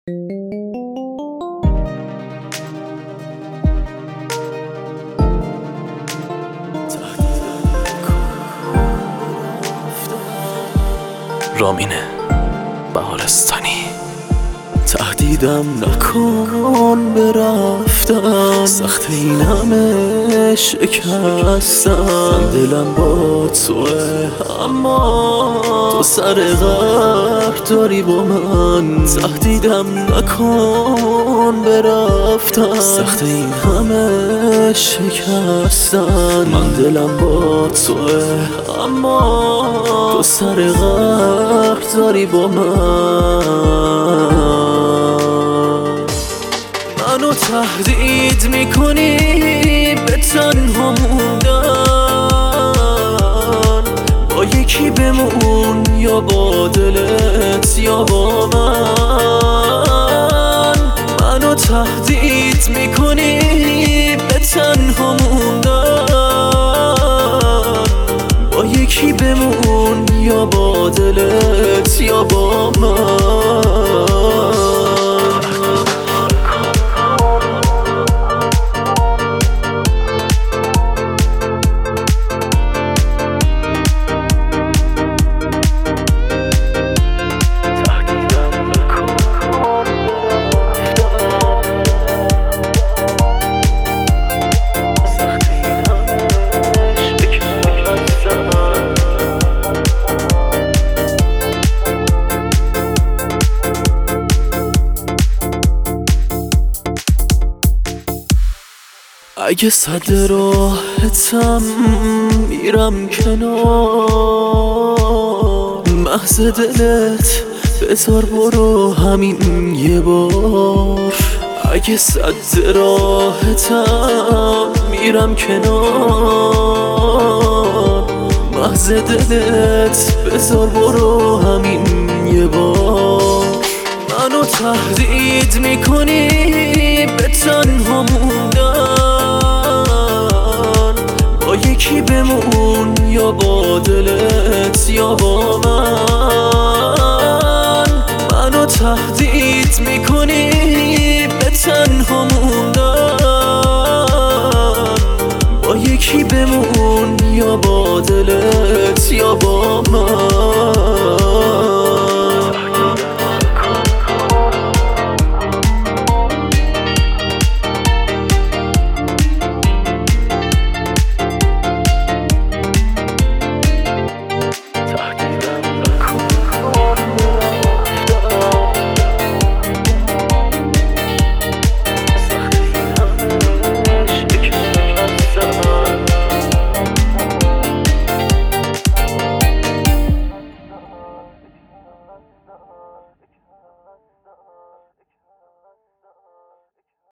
رامینه بهارستانی. تهدیدم نکن برفتن، سخت این همه شکستن. دلم با توه اما تو سر غر داری با من. تهدیدم نکن برفتن، سخت این همه شکستن. من دلم با توه اما تو سر غر داری با من. منو تهدید میکنی به تنها موندن، با یکی بمون یا با دلت یا با من. منو تهدید میکنی به تنها موندن، با یکی بمون یا با دلت یا با من. اگه صد راحتم میرم کنار، محض دلت بذار برو همین یه بار. اگه صد راحتم میرم کنار، محض دلت بذار برو همین یه بار. منو تهدید میکنی به تنها موندن، با یکی بمون یا با دلت یا با من. منو تهدید میکنی به تنها موندن، با یکی بمون